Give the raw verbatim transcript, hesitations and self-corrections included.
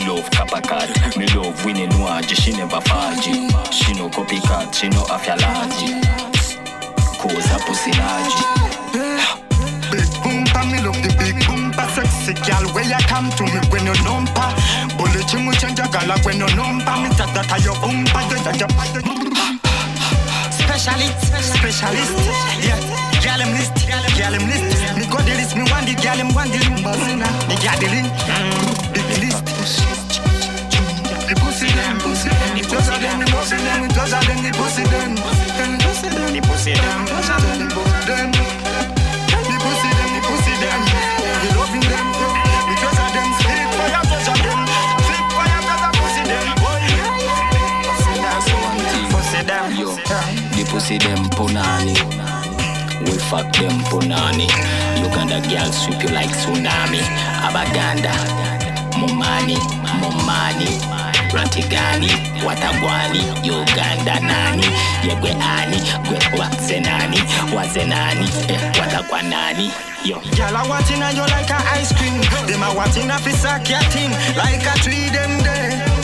love Capacat. Me love Winnie Noir, she never faji. She no copycat, she no affialaji. Cause a pussy large. Big boompa, me love the big boompa. Sexy girl, where you come to me when you numpa. Bullet you change a gala when you numpa. Me that that your boompa, that your specialist, specialist. Yeah, girl I'm list, girl I'm list. Me go the list, me want the girl I'm want the buzzina. Me got the link, big list. The pussy them, pussy them, the pussy them, the pussy them, the pussy them, the pussy them, the pussy them, the pussy them, the pussy them. Pussy them punani, we fuck them punani. Uganda girl sweep you like tsunami. Abaganda, Mumani, Mumani, Ratigani, Watagwani, Uganda nani, Yegwe ani, Gwe Wazenani, Wazenani, Watagwanani. Yo, girl I want in you like a ice cream. Them a want in a fisa catting like a tree them there.